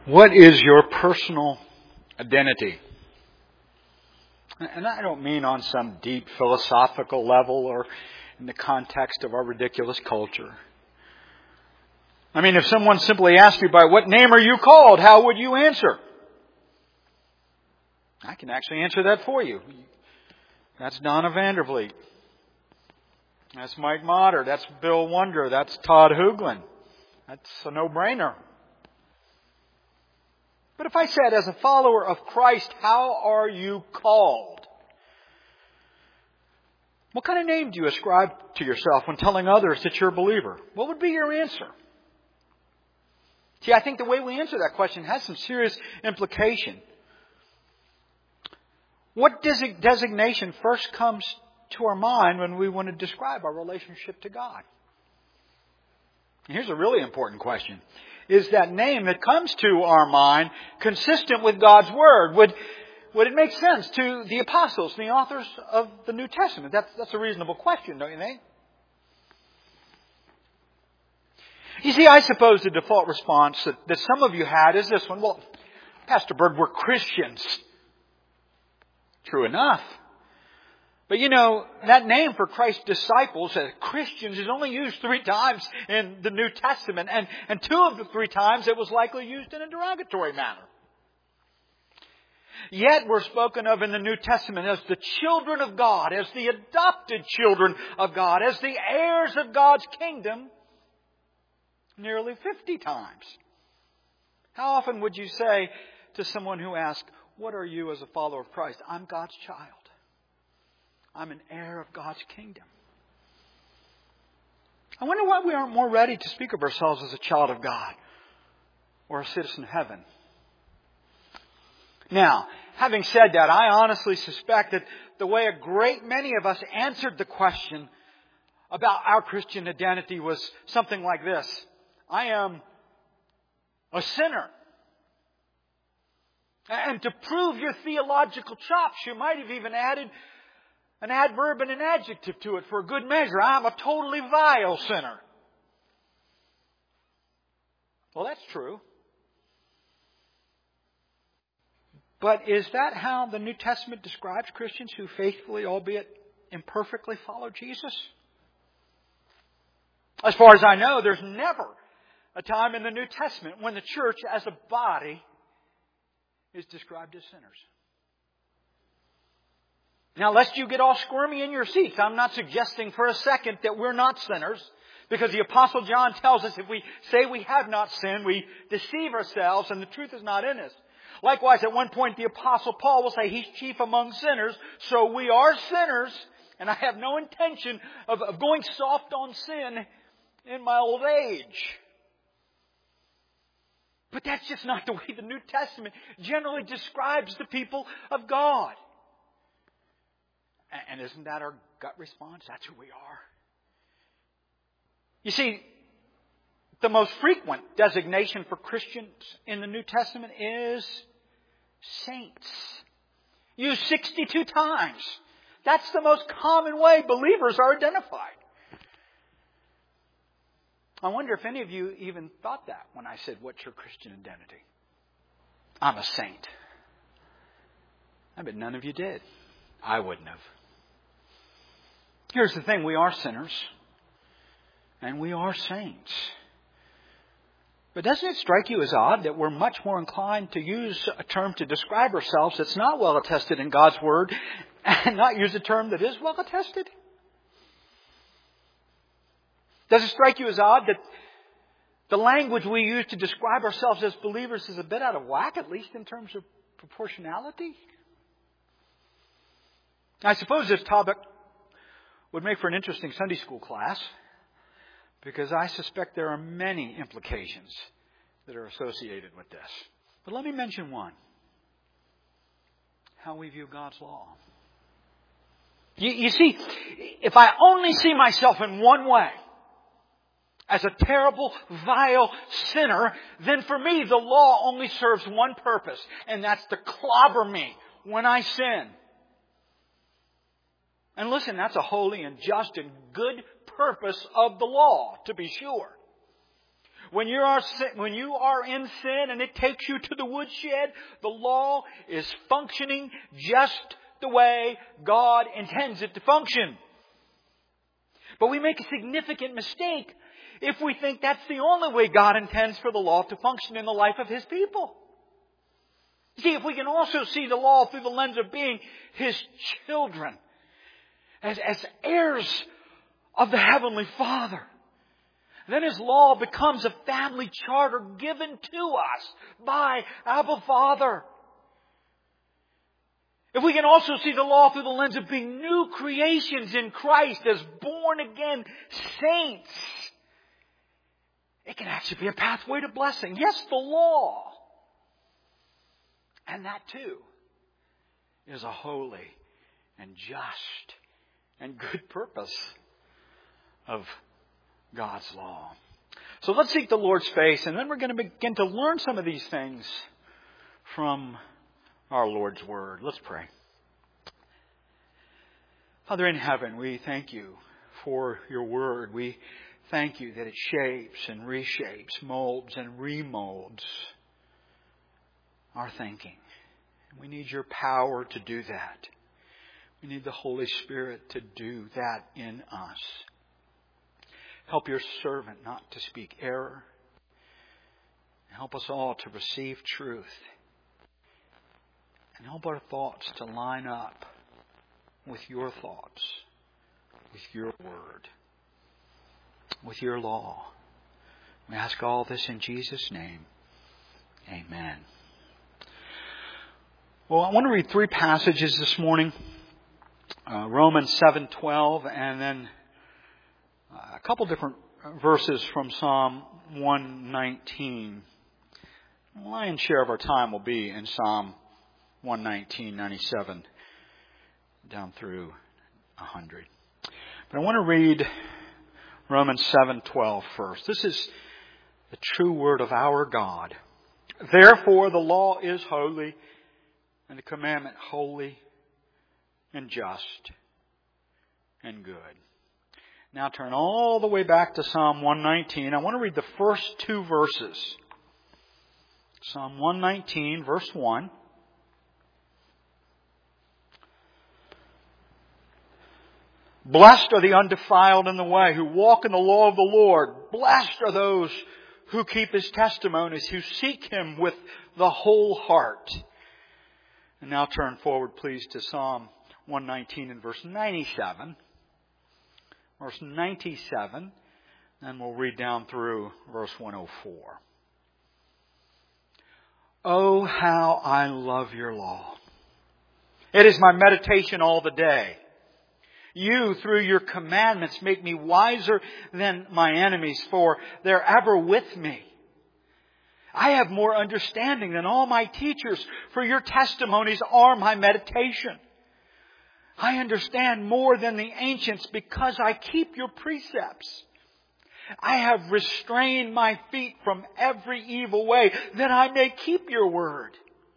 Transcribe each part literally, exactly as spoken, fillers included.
What is your personal identity? And I don't mean on some deep philosophical level or in the context of our ridiculous culture. I mean, if someone simply asked you, by what name are you called, how would you answer? I can actually answer that for you. That's Donna Vandervliet. That's Mike Motter. That's Bill Wonder. That's Todd Hooglin. That's a no-brainer. But if I said, as a follower of Christ, how are you called? What kind of name do you ascribe to yourself when telling others that you're a believer? What would be your answer? See, I think the way we answer that question has some serious implication. What designation first comes to our mind when we want to describe our relationship to God? And here's a really important question. Is that name that comes to our mind consistent with God's Word? Would, would it make sense to the apostles, the authors of the New Testament? That's, that's a reasonable question, don't you think? You see, I suppose the default response that, that some of you had is this one. Well, Pastor Bird, we're Christians. True enough. But you know, that name for Christ's disciples as Christians is only used three times in the New Testament. And, and two of the three times it was likely used in a derogatory manner. Yet we're spoken of in the New Testament as the children of God, as the adopted children of God, as the heirs of God's kingdom nearly fifty times. How often would you say to someone who asks, what are you as a follower of Christ? I'm God's child. I'm an heir of God's kingdom. I wonder why we aren't more ready to speak of ourselves as a child of God or a citizen of heaven. Now, having said that, I honestly suspect that the way a great many of us answered the question about our Christian identity was something like this. I am a sinner. And to prove your theological chops, you might have even added an adverb and an adjective to it for a good measure. I'm a totally vile sinner. Well, that's true. But is that how the New Testament describes Christians who faithfully, albeit imperfectly, follow Jesus? As far as I know, there's never a time in the New Testament when the church as a body is described as sinners. Now, lest you get all squirmy in your seats, I'm not suggesting for a second that we're not sinners, because the Apostle John tells us if we say we have not sinned, we deceive ourselves and the truth is not in us. Likewise, at one point, the Apostle Paul will say he's chief among sinners, so we are sinners, and I have no intention of, of going soft on sin in my old age. But that's just not the way the New Testament generally describes the people of God. And isn't that our gut response? That's who we are. You see, the most frequent designation for Christians in the New Testament is saints. Used sixty-two times. That's the most common way believers are identified. I wonder if any of you even thought that when I said, what's your Christian identity? I'm a saint. I bet none of you did. I wouldn't have. Here's the thing, we are sinners. And we are saints. But doesn't it strike you as odd that we're much more inclined to use a term to describe ourselves that's not well attested in God's Word and not use a term that is well attested? Does it strike you as odd that the language we use to describe ourselves as believers is a bit out of whack, at least in terms of proportionality? I suppose this topic would make for an interesting Sunday school class, because I suspect there are many implications that are associated with this. But let me mention one. How we view God's law. You, you see, if I only see myself in one way, as a terrible, vile sinner, then for me the law only serves one purpose, and that's to clobber me when I sin. And listen, that's a holy and just and good purpose of the law, to be sure. When you are when you are in sin and it takes you to the woodshed, the law is functioning just the way God intends it to function. But we make a significant mistake if we think that's the only way God intends for the law to function in the life of His people. See, if we can also see the law through the lens of being His children, as, as heirs of the Heavenly Father, then His law becomes a family charter given to us by Abba Father. If we can also see the law through the lens of being new creations in Christ as born again saints, it can actually be a pathway to blessing. Yes, the law. And that too is a holy and just and good purpose of God's law. So let's seek the Lord's face, and then we're going to begin to learn some of these things from our Lord's Word. Let's pray. Father in heaven, we thank You for Your Word. We thank You that it shapes and reshapes, molds and remolds our thinking. We need Your power to do that. We need the Holy Spirit to do that in us. Help Your servant not to speak error. Help us all to receive truth. And help our thoughts to line up with Your thoughts, with Your Word, with Your law. We ask all this in Jesus' name. Amen. Well, I want to read three passages this morning. Uh, Romans seven twelve, and then a couple different verses from Psalm one nineteen. The lion's share of our time will be in Psalm one nineteen, ninety-seven, down through one hundred. But I want to read Romans seven twelve first. This is the true word of our God. Therefore the law is holy, and the commandment holy and just and good. Now turn all the way back to Psalm one nineteen. I want to read the first two verses. Psalm one nineteen, verse one. Blessed are the undefiled in the way, who walk in the law of the Lord. Blessed are those who keep His testimonies, who seek Him with the whole heart. And now turn forward, please, to Psalm one nineteen and verse ninety-seven. Verse ninety-seven, and we'll read down through verse one oh four. Oh, how I love Your law. It is my meditation all the day. You, through Your commandments, make me wiser than my enemies, for they're ever with me. I have more understanding than all my teachers, for Your testimonies are my meditation. I understand more than the ancients because I keep Your precepts. I have restrained my feet from every evil way, that I may keep Your word.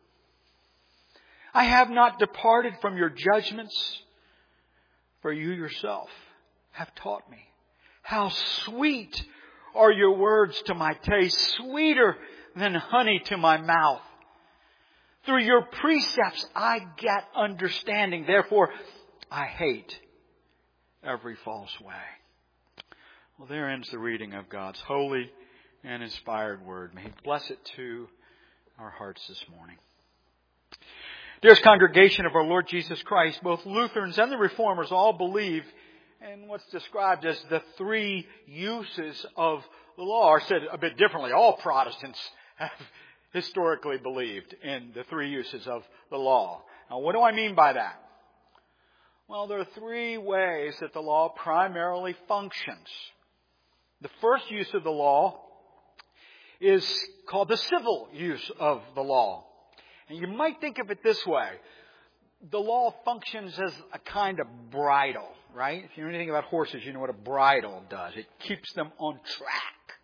I have not departed from Your judgments, for You Yourself have taught me. How sweet are Your words to my taste, sweeter than honey to my mouth. Through Your precepts I get understanding. Therefore, I hate every false way. Well, there ends the reading of God's holy and inspired word. May He bless it to our hearts this morning. Dearest congregation of our Lord Jesus Christ, both Lutherans and the Reformers all believe in what's described as the three uses of the law. Or said a bit differently, all Protestants have historically believed in the three uses of the law. Now, what do I mean by that? Well, there are three ways that the law primarily functions. The first use of the law is called the civil use of the law. And you might think of it this way. The law functions as a kind of bridle, right? If you know anything about horses, you know what a bridle does. It keeps them on track.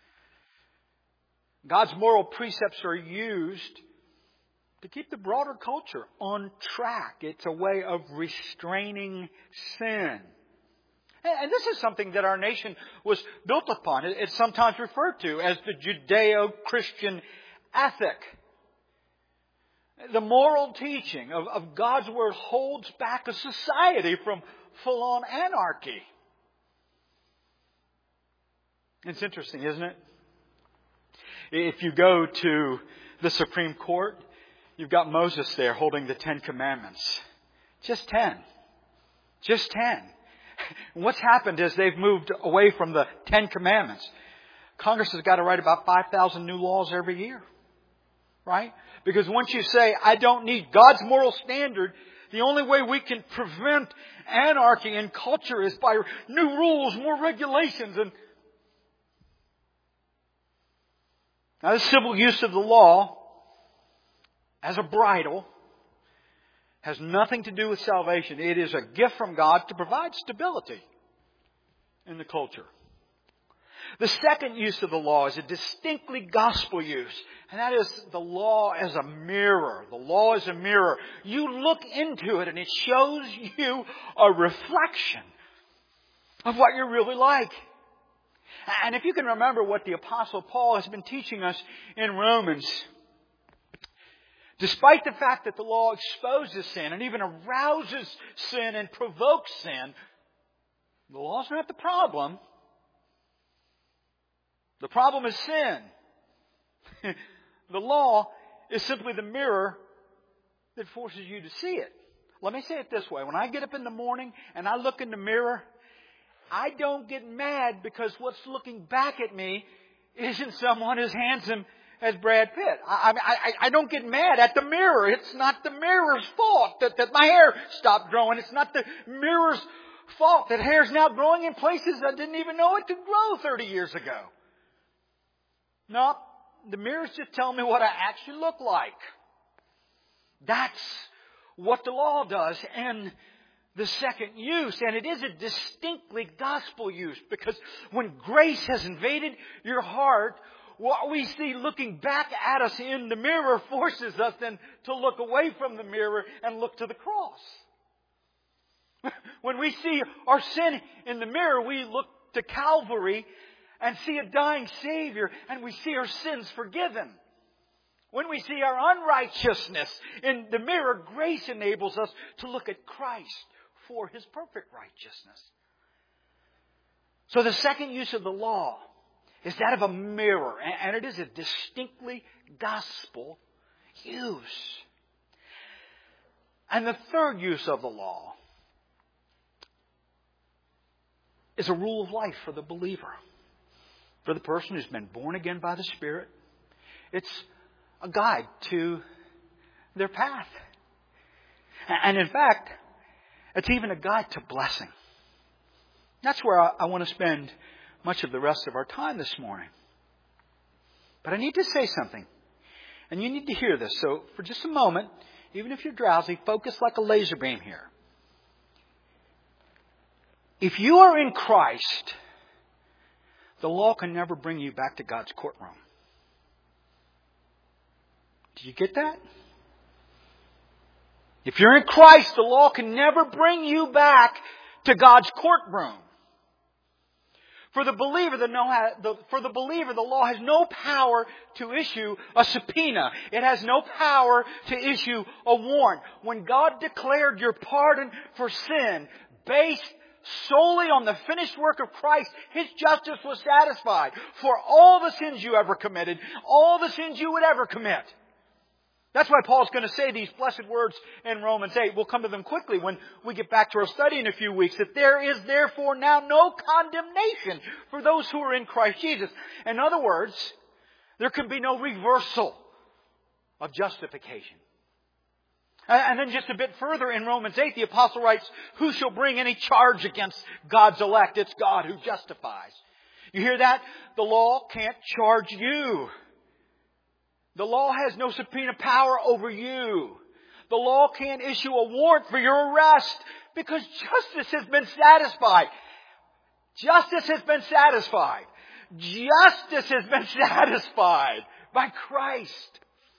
God's moral precepts are used to keep the broader culture on track. It's a way of restraining sin. And this is something that our nation was built upon. It's sometimes referred to as the Judeo-Christian ethic. The moral teaching of, of God's Word holds back a society from full-on anarchy. It's interesting, isn't it? If you go to the Supreme Court, you've got Moses there holding the Ten Commandments. Just ten. Just ten. What's happened is they've moved away from the Ten Commandments. Congress has got to write about five thousand new laws every year. Right? Because once you say, I don't need God's moral standard, the only way we can prevent anarchy in culture is by new rules, more regulations. And now, the civil use of the law as a bridle has nothing to do with salvation. It is a gift from God to provide stability in the culture. The second use of the law is a distinctly gospel use. And that is the law as a mirror. The law as a mirror. You look into it and it shows you a reflection of what you're really like. And if you can remember what the Apostle Paul has been teaching us in Romans, despite the fact that the law exposes sin and even arouses sin and provokes sin, the law's not the problem. The problem is sin. The law is simply the mirror that forces you to see it. Let me say it this way. When I get up in the morning and I look in the mirror, I don't get mad because what's looking back at me isn't someone as handsome as Brad Pitt. I, I, I don't get mad at the mirror. It's not the mirror's fault that, that my hair stopped growing. It's not the mirror's fault that hair's now growing in places I didn't even know it could grow thirty years ago. No, the mirror's just telling me what I actually look like. That's what the law does. And the second use, and it is a distinctly gospel use, because when grace has invaded your heart, what we see looking back at us in the mirror forces us then to look away from the mirror and look to the cross. When we see our sin in the mirror, we look to Calvary and see a dying Savior, and we see our sins forgiven. When we see our unrighteousness in the mirror, grace enables us to look at Christ for His perfect righteousness. So the second use of the law is that of a mirror, and it is a distinctly gospel use. And the third use of the law is a rule of life for the believer, for the person who's been born again by the Spirit. It's a guide to their path. And in fact, it's even a guide to blessing. That's where I want to spend much of the rest of our time this morning. But I need to say something. And you need to hear this. So for just a moment, even if you're drowsy, focus like a laser beam here. If you are in Christ, the law can never bring you back to God's courtroom. Do you get that? If you're in Christ, the law can never bring you back to God's courtroom. For the believer, the, no, the, for the believer, the law has no power to issue a subpoena. It has no power to issue a warrant. When God declared your pardon for sin based solely on the finished work of Christ, His justice was satisfied for all the sins you ever committed, all the sins you would ever commit. That's why Paul's going to say these blessed words in Romans eight. We'll come to them quickly when we get back to our study in a few weeks. That there is therefore now no condemnation for those who are in Christ Jesus. In other words, there can be no reversal of justification. And then just a bit further in Romans eight, the apostle writes, who shall bring any charge against God's elect? It's God who justifies. You hear that? The law can't charge you. The law has no subpoena power over you. The law can't issue a warrant for your arrest because justice has been satisfied. Justice has been satisfied. Justice has been satisfied by Christ.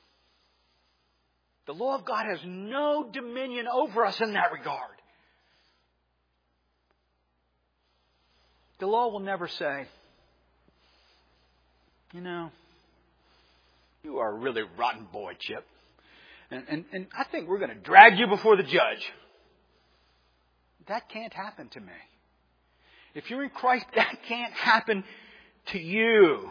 The law of God has no dominion over us in that regard. The law will never say, you know, you are a really rotten boy, Chip. And, and, and I think we're going to drag you before the judge. That can't happen to me. If you're in Christ, that can't happen to you.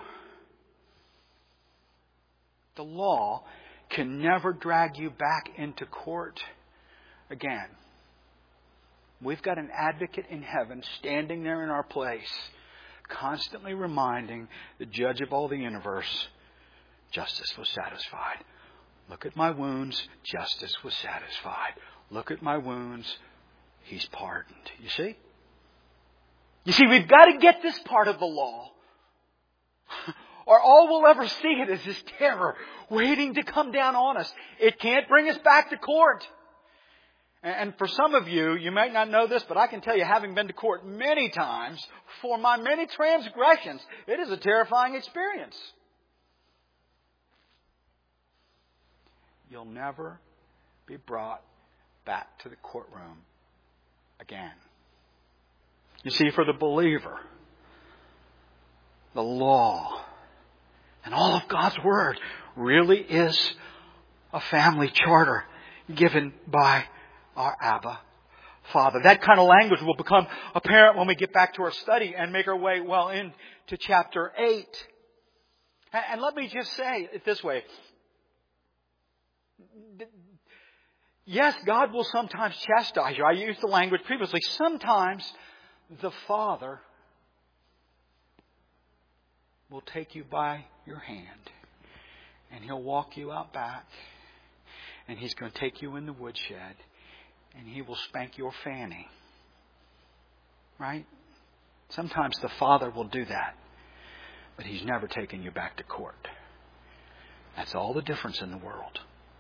The law can never drag you back into court again. We've got an advocate in heaven standing there in our place, constantly reminding the judge of all the universe, justice was satisfied. Look at my wounds, justice was satisfied. Look at my wounds, He's pardoned. You see? You see, we've got to get this part of the law. Or all we'll ever see it is this terror waiting to come down on us. It can't bring us back to court. And for some of you, you might not know this, but I can tell you, having been to court many times for my many transgressions, it is a terrifying experience. You'll never be brought back to the courtroom again. You see, for the believer, the law and all of God's Word really is a family charter given by our Abba Father. That kind of language will become apparent when we get back to our study and make our way well into chapter eight. And let me just say it this way. Yes, God will sometimes chastise you. I used the language previously. Sometimes the Father will take you by your hand and He'll walk you out back and He's going to take you in the woodshed and He will spank your fanny. Right? Sometimes the Father will do that, but He's never taken you back to court. That's all the difference in the world.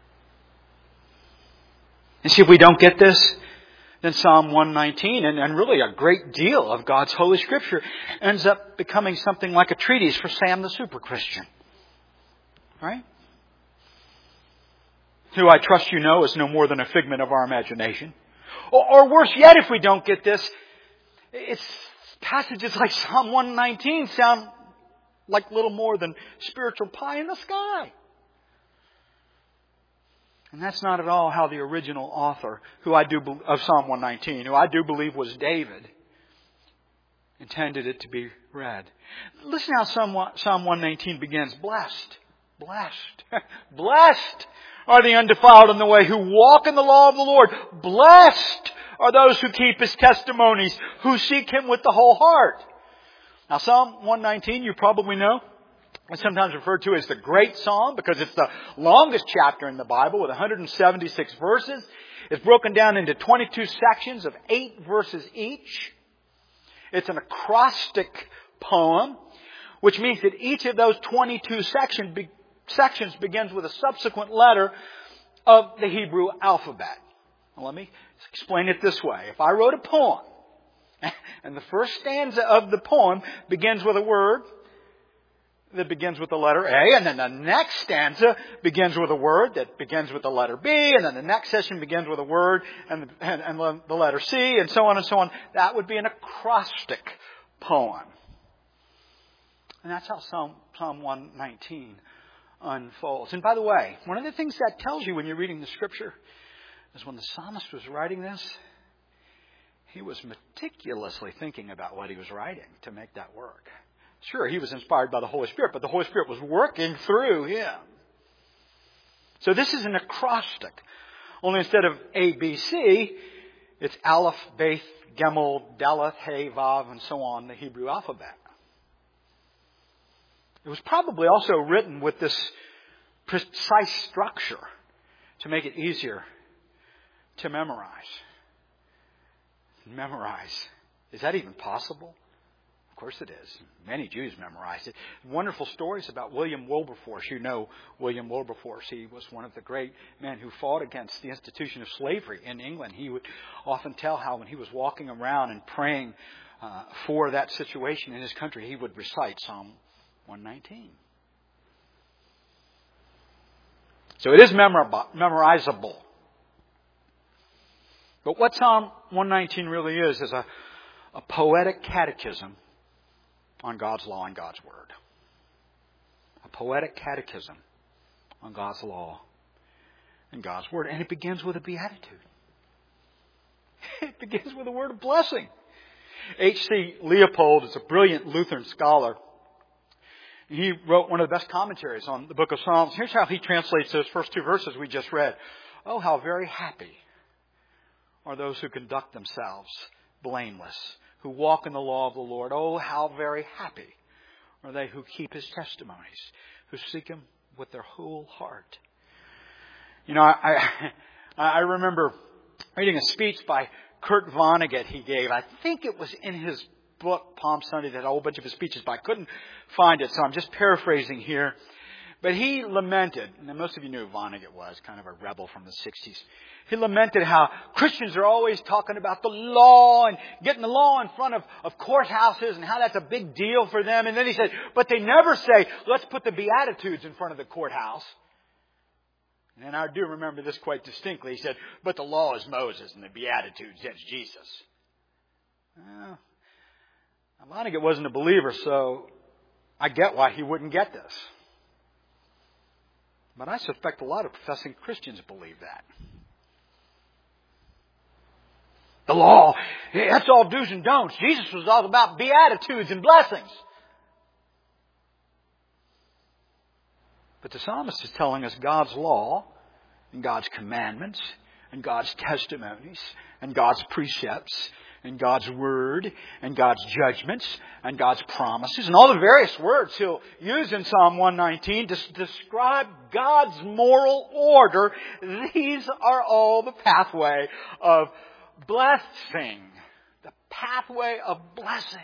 And see, if we don't get this, then Psalm one nineteen, and, and really a great deal of God's Holy Scripture, ends up becoming something like a treatise for Sam the Super Christian. Right? Who I trust you know is no more than a figment of our imagination. Or, or worse yet, if we don't get this, it's passages like Psalm one nineteen sound like little more than spiritual pie in the sky. And that's not at all how the original author, who I do of Psalm one nineteen, who I do believe was David, intended it to be read. Listen how Psalm one nineteen begins. Blessed, blessed, blessed are the undefiled in the way who walk in the law of the Lord. Blessed are those who keep His testimonies, who seek Him with the whole heart. Now Psalm one nineteen, you probably know, it's sometimes referred to as the Great Psalm because it's the longest chapter in the Bible with one hundred seventy-six verses. It's broken down into twenty-two sections of eight verses each. It's an acrostic poem, which means that each of those twenty-two section be, sections begins with a subsequent letter of the Hebrew alphabet. Now, let me explain it this way. If I wrote a poem, and the first stanza of the poem begins with a word that begins with the letter A, and then the next stanza begins with a word that begins with the letter B, and then the next section begins with a word and, and, and the letter C, and so on and so on. That would be an acrostic poem. And that's how Psalm, Psalm one nineteen unfolds. And by the way, one of the things that tells you when you're reading the Scripture is when the psalmist was writing this, he was meticulously thinking about what he was writing to make that work. Sure, he was inspired by the Holy Spirit, but the Holy Spirit was working through him. So this is an acrostic. Only instead of A, B, C, it's Aleph, Beth, Gimel, Daleth, He, Vav, and so on, the Hebrew alphabet. It was probably also written with this precise structure to make it easier to memorize. Memorize. Is that even possible? Of course it is. Many Jews memorized it. Wonderful stories about William Wilberforce. You know William Wilberforce. He was one of the great men who fought against the institution of slavery in England. He would often tell how when he was walking around and praying uh, for that situation in his country, he would recite Psalm one nineteen. So it is memorable, memorizable. But what Psalm one nineteen really is, is a, a poetic catechism on God's law and God's Word. A poetic catechism on God's law and God's Word. And it begins with a beatitude. It begins with a word of blessing. H C Leopold is a brilliant Lutheran scholar. He wrote one of the best commentaries on the book of Psalms. Here's how he translates those first two verses we just read. Oh, how very happy are those who conduct themselves blameless, who walk in the law of the Lord. Oh, how very happy are they who keep His testimonies, who seek Him with their whole heart. You know, I I, I remember reading a speech by Kurt Vonnegut he gave. I think it was in his book, Palm Sunday, that had a whole bunch of his speeches, but I couldn't find it, so I'm just paraphrasing here. But he lamented, and most of you knew who Vonnegut was, kind of a rebel from the sixties. He lamented how Christians are always talking about the law and getting the law in front of, of courthouses and how that's a big deal for them. And then he said, but they never say, let's put the Beatitudes in front of the courthouse. And I do remember this quite distinctly. He said, but the law is Moses and the Beatitudes, that's Jesus. Well, Vonnegut wasn't a believer, so I get why he wouldn't get this. But I suspect a lot of professing Christians believe that. The law, that's all do's and don'ts. Jesus was all about beatitudes and blessings. But the psalmist is telling us God's law and God's commandments and God's testimonies and God's precepts and God's Word and God's judgments and God's promises and all the various words He'll use in Psalm one nineteen to describe God's moral order. These are all the pathway of blessing. The pathway of blessing.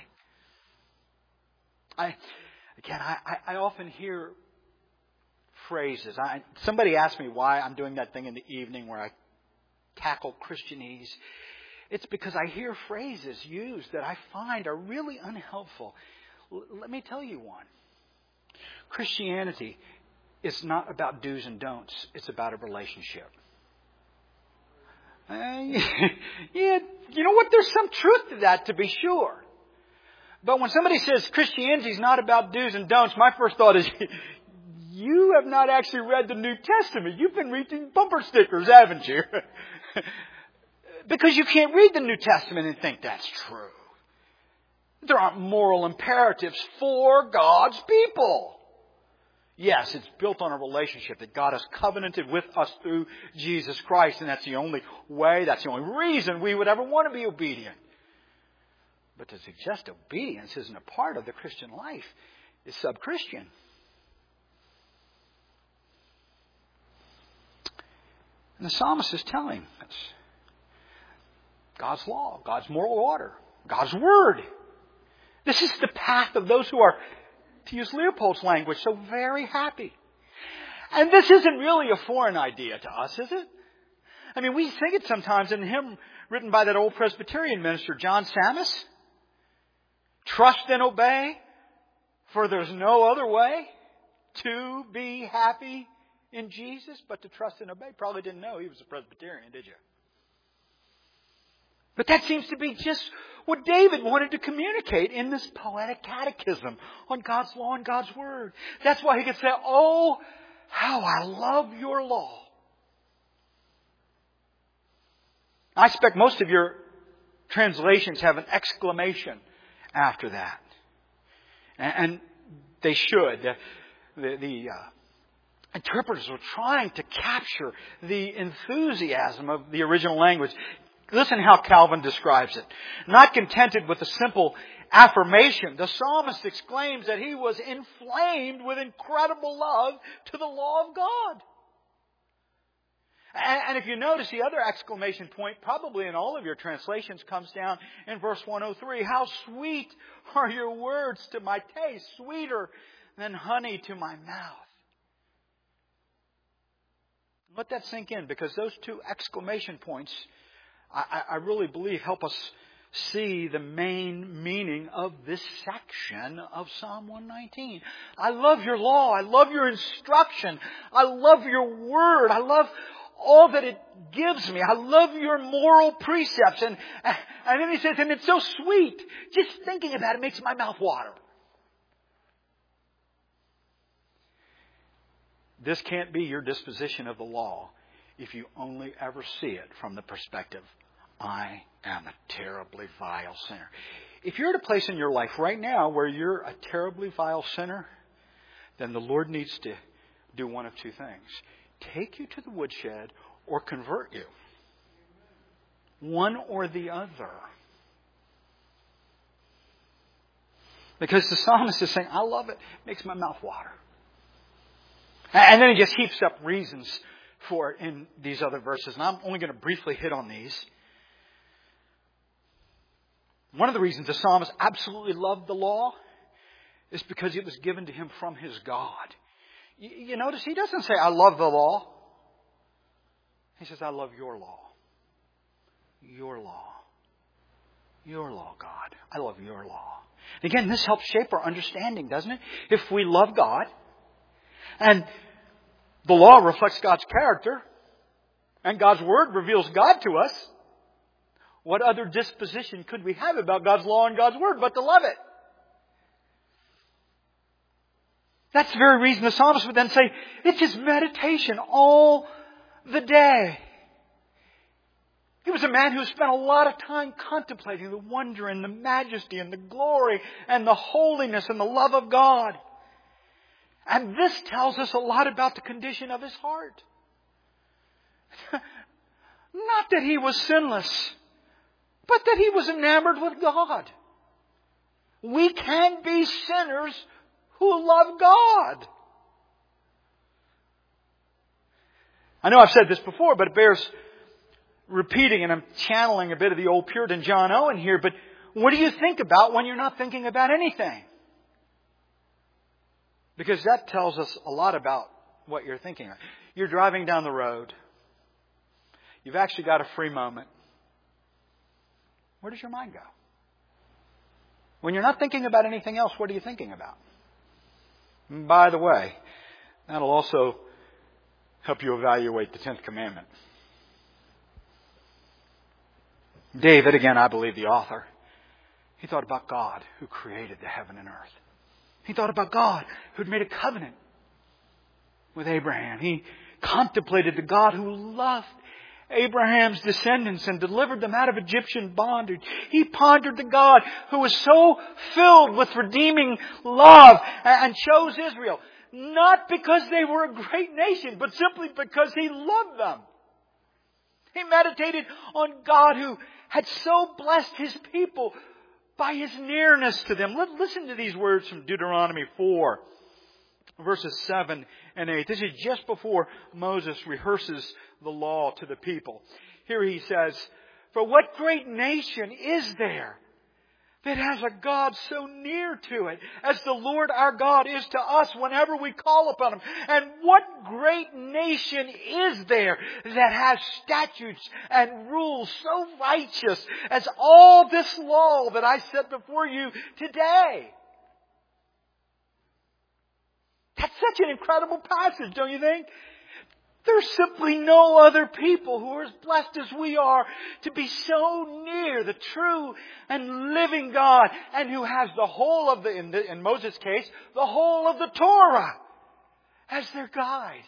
I, again, I, I often hear phrases. I, somebody asked me why I'm doing that thing in the evening where I tackle Christianese. It's because I hear phrases used that I find are really unhelpful. L- let me tell you one. Christianity is not about do's and don'ts. It's about a relationship. Uh, yeah, you know what? There's some truth to that, to be sure. But when somebody says Christianity is not about do's and don'ts, my first thought is, you have not actually read the New Testament. You've been reading bumper stickers, haven't you? Because you can't read the New Testament and think that's true. There aren't moral imperatives for God's people. Yes, it's built on a relationship that God has covenanted with us through Jesus Christ. And that's the only way, that's the only reason we would ever want to be obedient. But to suggest obedience isn't a part of the Christian life is sub-Christian. And the psalmist is telling us God's law, God's moral order, God's Word. This is the path of those who are, to use Leopold's language, so very happy. And this isn't really a foreign idea to us, is it? I mean, we sing it sometimes in a hymn written by that old Presbyterian minister, John Sammis. Trust and obey, for there's no other way to be happy in Jesus but to trust and obey. Probably didn't know he was a Presbyterian, did you? But that seems to be just what David wanted to communicate in this poetic catechism on God's law and God's Word. That's why he could say, oh, how I love your law. I expect most of your translations have an exclamation after that. And they should. The, the, the uh, interpreters were trying to capture the enthusiasm of the original language. Listen how Calvin describes it. Not contented with a simple affirmation, the psalmist exclaims that he was inflamed with incredible love to the law of God. And if you notice, the other exclamation point, probably in all of your translations, comes down in verse one oh three. How sweet are your words to my taste, sweeter than honey to my mouth. Let that sink in, because those two exclamation points, I, I really believe, help us see the main meaning of this section of Psalm one nineteen. I love your law. I love your instruction. I love your word. I love all that it gives me. I love your moral precepts. And, and then he says, and it's so sweet. Just thinking about it makes my mouth water. This can't be your disposition of the law if you only ever see it from the perspective, I am a terribly vile sinner. If you're at a place in your life right now where you're a terribly vile sinner, then the Lord needs to do one of two things. Take you to the woodshed or convert you. One or the other. Because the psalmist is saying, I love it. It makes my mouth water. And then he just heaps up reasons for it in these other verses. And I'm only going to briefly hit on these. One of the reasons the psalmist absolutely loved the law is because it was given to him from his God. You, you notice he doesn't say, I love the law. He says, I love your law. Your law. Your law, God. I love your law. Again, this helps shape our understanding, doesn't it? If we love God, and the law reflects God's character, and God's Word reveals God to us, what other disposition could we have about God's law and God's Word but to love it? That's the very reason the psalmist would then say, it's his meditation all the day. He was a man who spent a lot of time contemplating the wonder and the majesty and the glory and the holiness and the love of God. And this tells us a lot about the condition of his heart. Not that he was sinless, but that he was enamored with God. We can be sinners who love God. I know I've said this before, but it bears repeating, and I'm channeling a bit of the old Puritan John Owen here, but what do you think about when you're not thinking about anything? Because that tells us a lot about what you're thinking about. You're driving down the road. You've actually got a free moment. Where does your mind go? When you're not thinking about anything else, what are you thinking about? And by the way, that'll also help you evaluate the tenth commandment. David, again, I believe the author, he thought about God who created the heaven and earth. He thought about God who had made a covenant with Abraham. He contemplated the God who loved Abraham's descendants and delivered them out of Egyptian bondage. He pondered the God who was so filled with redeeming love and chose Israel, not because they were a great nation, but simply because He loved them. He meditated on God who had so blessed His people by His nearness to them. Listen to these words from Deuteronomy four, verses seven and eight. This is just before Moses rehearses the law to the people. Here he says, "For what great nation is there that has a God so near to it as the Lord our God is to us whenever we call upon Him? And what great nation is there that has statutes and rules so righteous as all this law that I set before you today?" That's such an incredible passage, don't you think? There's simply no other people who are as blessed as we are to be so near the true and living God, and who has the whole of the, in, the, in Moses' case, the whole of the Torah as their guide.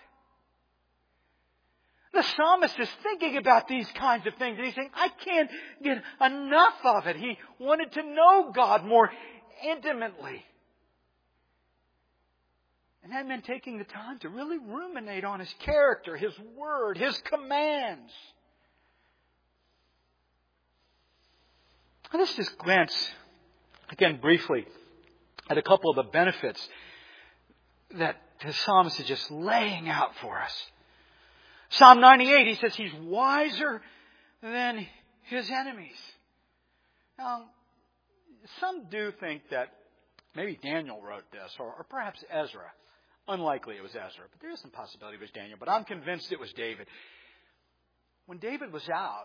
The psalmist is thinking about these kinds of things, and he's saying, I can't get enough of it. He wanted to know God more intimately. And that meant taking the time to really ruminate on His character, His Word, His commands. Let's just glance, again briefly, at a couple of the benefits that the psalmist is just laying out for us. Psalm ninety-eight, he says He's wiser than His enemies. Now, some do think that maybe Daniel wrote this, or, or perhaps Ezra. Unlikely it was Ezra, but there is some possibility it was Daniel. But I'm convinced it was David. When David was out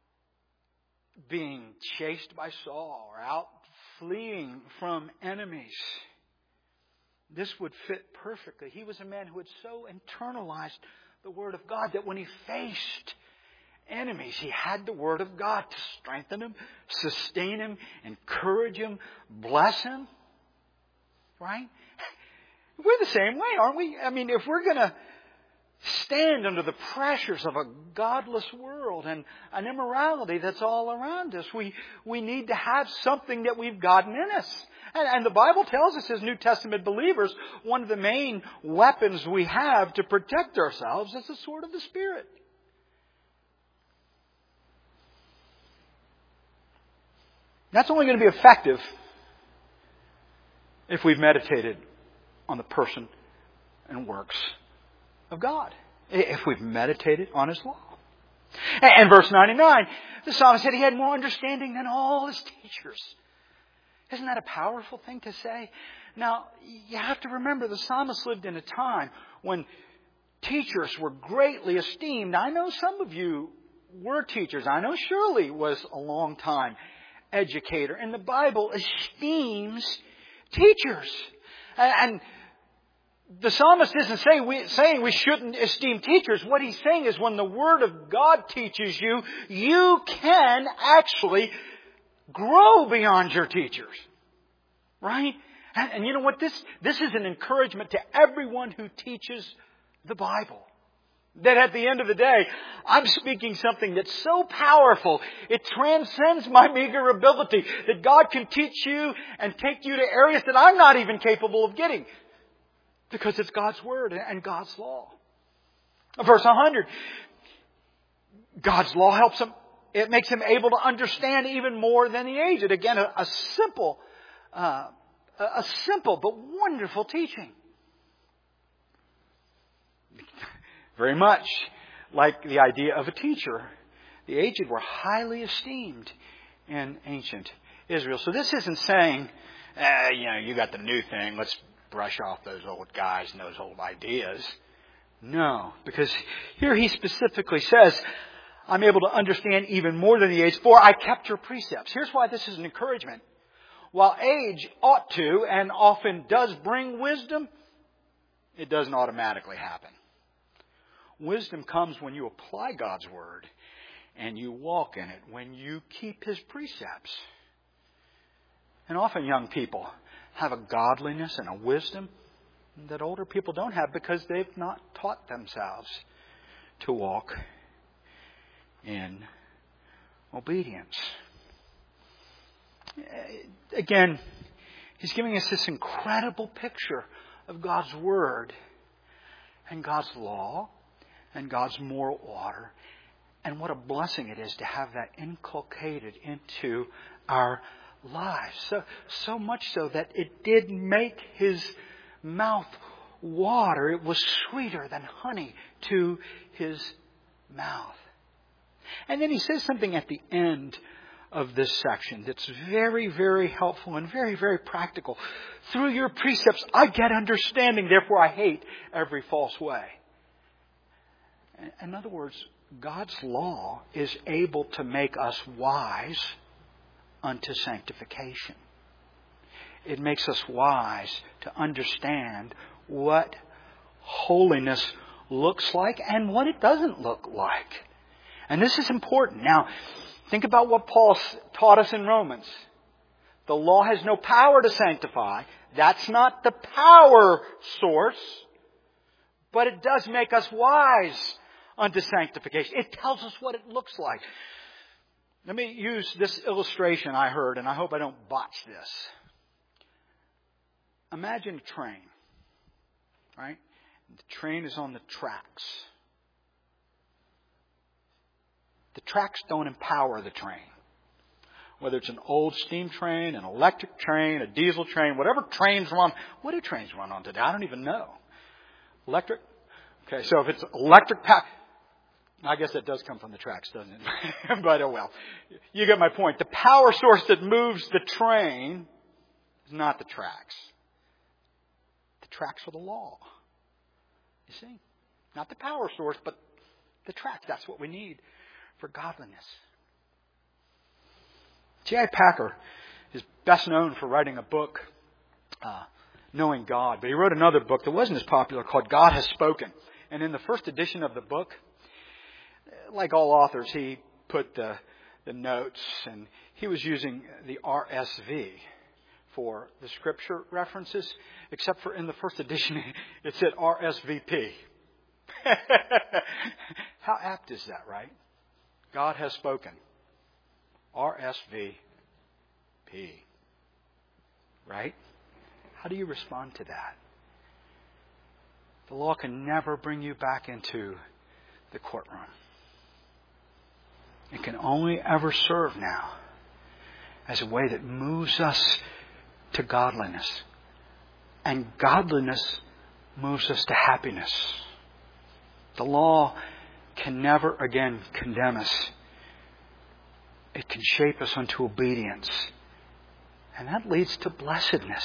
being chased by Saul, or out fleeing from enemies, this would fit perfectly. He was a man who had so internalized the Word of God that when he faced enemies, he had the Word of God to strengthen him, sustain him, encourage him, bless him. Right? We're the same way, aren't we? I mean, if we're going to stand under the pressures of a godless world and an immorality that's all around us, we, we need to have something that we've gotten in us. And, and the Bible tells us as New Testament believers, one of the main weapons we have to protect ourselves is the sword of the Spirit. That's only going to be effective if we've meditated on the person and works of God. If we've meditated on His law. And verse ninety-nine, the psalmist said he had more understanding than all his teachers. Isn't that a powerful thing to say? Now, you have to remember the psalmist lived in a time when teachers were greatly esteemed. I know some of you were teachers. I know Shirley was a long time educator. And the Bible esteems teachers. And the psalmist isn't saying we, saying we shouldn't esteem teachers. What he's saying is when the Word of God teaches you, you can actually grow beyond your teachers. Right? And, and you know what? This, this is an encouragement to everyone who teaches the Bible. That at the end of the day, I'm speaking something that's so powerful, it transcends my meager ability, that God can teach you and take you to areas that I'm not even capable of getting. Because it's God's Word and God's law. Verse one hundred. God's law helps him. It makes him able to understand even more than the aged. Again, a, a simple, uh, a simple but wonderful teaching. Very much like the idea of a teacher. The aged were highly esteemed in ancient Israel. So this isn't saying, uh, you know, you got the new thing, let's brush off those old guys and those old ideas. No, because here he specifically says, I'm able to understand even more than the age, for I kept your precepts. Here's why this is an encouragement. While age ought to and often does bring wisdom, it doesn't automatically happen. Wisdom comes when you apply God's Word and you walk in it, when you keep His precepts. And often young people have a godliness and a wisdom that older people don't have because they've not taught themselves to walk in obedience. Again, he's giving us this incredible picture of God's Word and God's law and God's moral order. And what a blessing it is to have that inculcated into our lives. So, so much so that it did make his mouth water. It was sweeter than honey to his mouth. And then he says something at the end of this section that's very, very helpful and very, very practical. Through your precepts, I get understanding. Therefore, I hate every false way. In other words, God's law is able to make us wise unto sanctification. It makes us wise to understand what holiness looks like and what it doesn't look like. And this is important. Now, think about what Paul taught us in Romans. The law has no power to sanctify. That's not the power source. But it does make us wise unto sanctification. It tells us what it looks like. Let me use this illustration I heard, and I hope I don't botch this. Imagine a train, right? The train is on the tracks. The tracks don't empower the train. Whether it's an old steam train, an electric train, a diesel train, whatever trains run. What do trains run on today? I don't even know. Electric? Okay, so if it's electric power, I guess that does come from the tracks, doesn't it? But oh well. You get my point. The power source that moves the train is not the tracks. The tracks are the law. You see? Not the power source, but the tracks. That's what we need for godliness. J I Packer is best known for writing a book, uh, Knowing God. But he wrote another book that wasn't as popular called God Has Spoken. And in the first edition of the book, like all authors, he put the, the notes, and he was using the R S V for the Scripture references, except for in the first edition, it's at R S V P. How apt is that, right? God has spoken. R S V P. Right? How do you respond to that? The law can never bring you back into the courtroom. It can only ever serve now as a way that moves us to godliness. And godliness moves us to happiness. The law can never again condemn us. It can shape us unto obedience. And that leads to blessedness.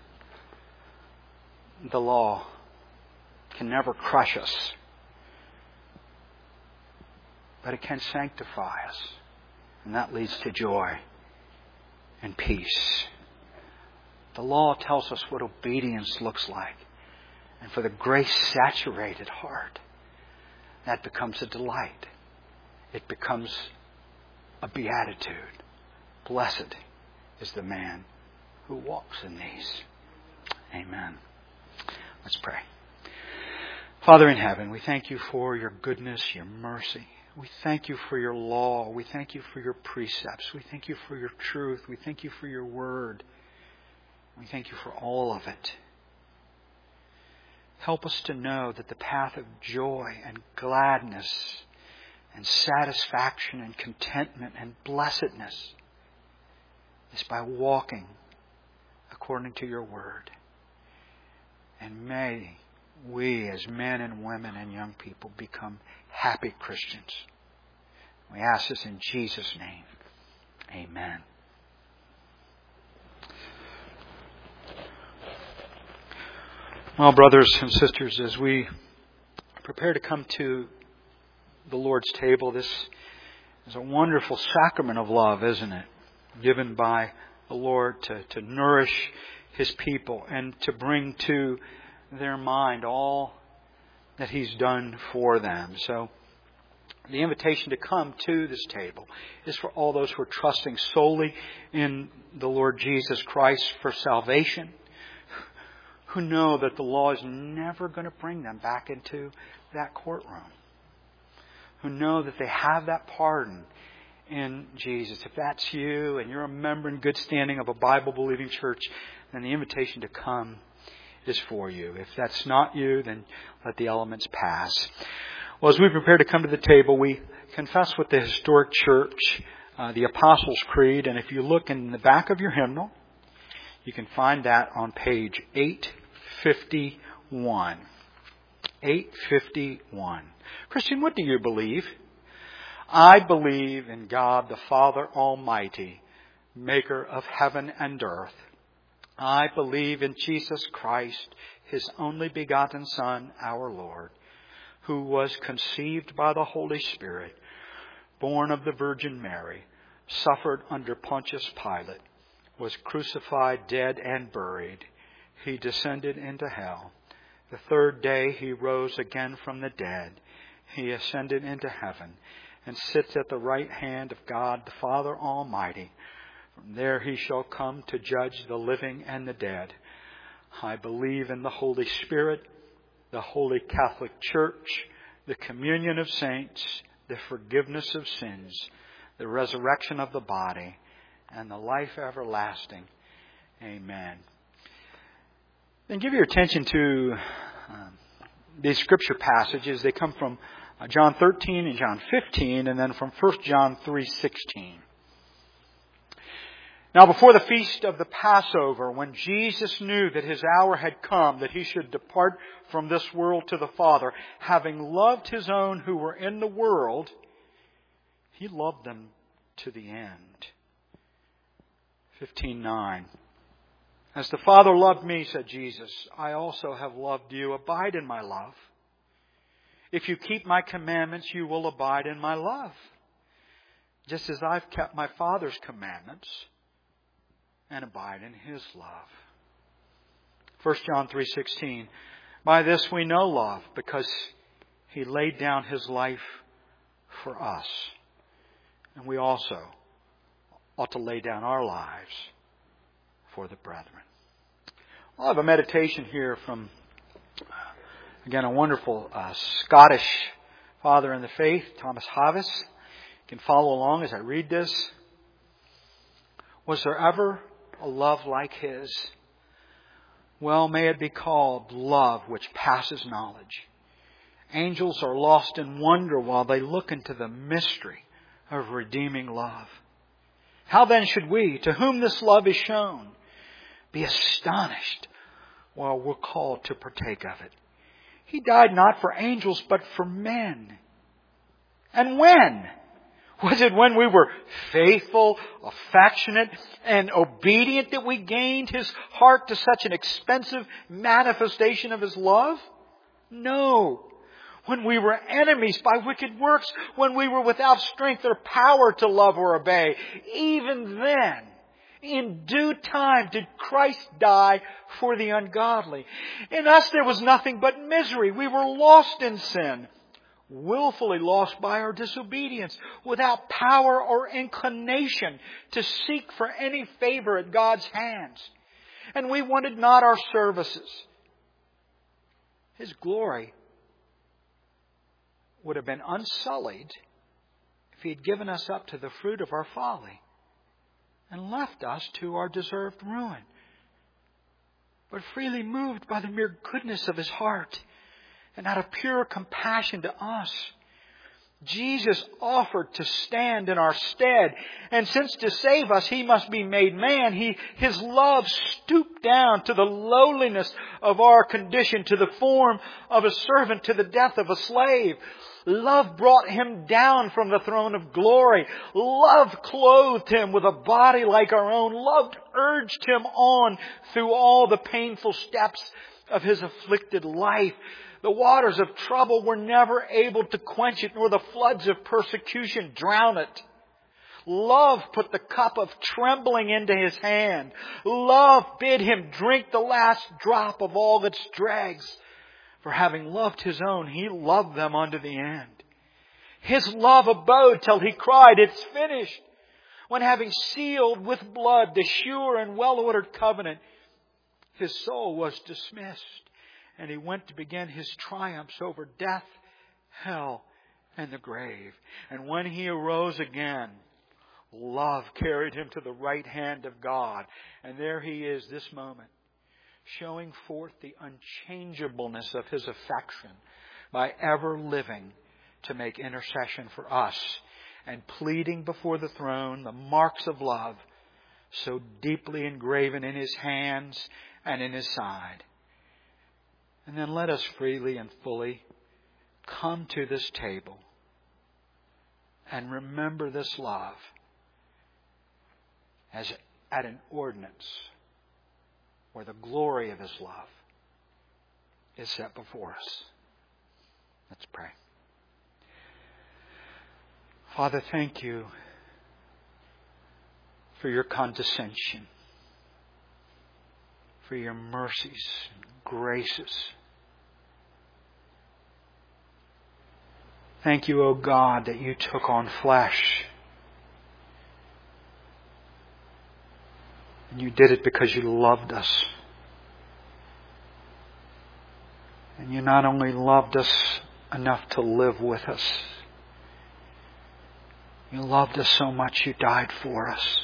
The law can never crush us. But it can sanctify us. And that leads to joy and peace. The law tells us what obedience looks like. And for the grace-saturated heart, that becomes a delight. It becomes a beatitude. Blessed is the man who walks in these. Amen. Let's pray. Father in heaven, we thank you for your goodness, your mercy. We thank you for your law. We thank you for your precepts. We thank you for your truth. We thank you for your word. We thank you for all of it. Help us to know that the path of joy and gladness and satisfaction and contentment and blessedness is by walking according to your word. And may we as men and women and young people become happy Christians. We ask this in Jesus' name. Amen. Well, brothers and sisters, as we prepare to come to the Lord's table, this is a wonderful sacrament of love, isn't it? Given by the Lord to, to nourish His people and to bring to their mind all that He's done for them. So the invitation to come to this table is for all those who are trusting solely in the Lord Jesus Christ for salvation, who know that the law is never going to bring them back into that courtroom, who know that they have that pardon in Jesus. If that's you and you're a member in good standing of a Bible-believing church, then the invitation to come is for you. If that's not you, then let the elements pass. Well, as we prepare to come to the table, we confess with the historic church uh, the Apostles' Creed. And if you look in the back of your hymnal, you can find that on page eight fifty-one. eight fifty-one. Christian, what do you believe? I believe in God the Father Almighty, maker of heaven and earth. I believe in Jesus Christ, His only begotten Son, our Lord, who was conceived by the Holy Spirit, born of the Virgin Mary, suffered under Pontius Pilate, was crucified, dead, and buried. He descended into hell. The third day He rose again from the dead. He ascended into heaven and sits at the right hand of God the Father Almighty. From there He shall come to judge the living and the dead. I believe in the Holy Spirit, the Holy Catholic Church, the communion of saints, the forgiveness of sins, the resurrection of the body, and the life everlasting. Amen. Then give your attention to um, these scripture passages. They come from uh, John thirteen and John fifteen, and then from First John three sixteen. Now, before the feast of the Passover, when Jesus knew that His hour had come, that He should depart from this world to the Father, having loved His own who were in the world, He loved them to the end. fifteen nine. As the Father loved me, said Jesus, I also have loved you. Abide in my love. If you keep my commandments, you will abide in my love, just as I've kept my Father's commandments and abide in His love. First John three sixteen. By this we know love, because He laid down His life for us. And we also ought to lay down our lives for the brethren. I'll have a meditation here from, again, a wonderful uh, Scottish father in the faith, Thomas Havis. You can follow along as I read this. Was there ever a love like His? Well, may it be called love which passes knowledge. Angels are lost in wonder while they look into the mystery of redeeming love. How then should we, to whom this love is shown, be astonished while we're called to partake of it? He died not for angels, but for men. And when? Was it when we were faithful, affectionate, and obedient that we gained His heart to such an expensive manifestation of His love? No. When we were enemies by wicked works, when we were without strength or power to love or obey, even then, in due time did Christ die for the ungodly. In us there was nothing but misery. We were lost in sin, willfully lost by our disobedience, without power or inclination to seek for any favor at God's hands. And we wanted not our services. His glory would have been unsullied if He had given us up to the fruit of our folly and left us to our deserved ruin. But freely moved by the mere goodness of His heart and out of pure compassion to us, Jesus offered to stand in our stead. And since to save us He must be made man, He, His love stooped down to the lowliness of our condition, to the form of a servant, to the death of a slave. Love brought Him down from the throne of glory. Love clothed Him with a body like our own. Love urged Him on through all the painful steps of His afflicted life. The waters of trouble were never able to quench it, nor the floods of persecution drown it. Love put the cup of trembling into His hand. Love bid Him drink the last drop of all its dregs. For having loved His own, He loved them unto the end. His love abode till He cried, "It's finished." When having sealed with blood the sure and well-ordered covenant, His soul was dismissed, and He went to begin His triumphs over death, hell, and the grave. And when He arose again, love carried Him to the right hand of God. And there He is this moment, showing forth the unchangeableness of His affection by ever living to make intercession for us and pleading before the throne the marks of love so deeply engraven in His hands and in His side. And then let us freely and fully come to this table and remember this love as at an ordinance where the glory of His love is set before us. Let's pray. Father, thank You for Your condescension, for Your mercies and graces. Thank You, O God, that You took on flesh. And You did it because You loved us. And You not only loved us enough to live with us, You loved us so much You died for us.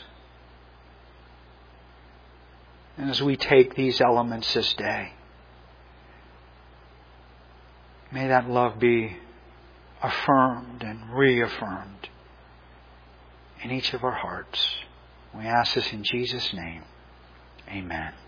And as we take these elements this day, may that love be affirmed and reaffirmed in each of our hearts. We ask this in Jesus' name. Amen.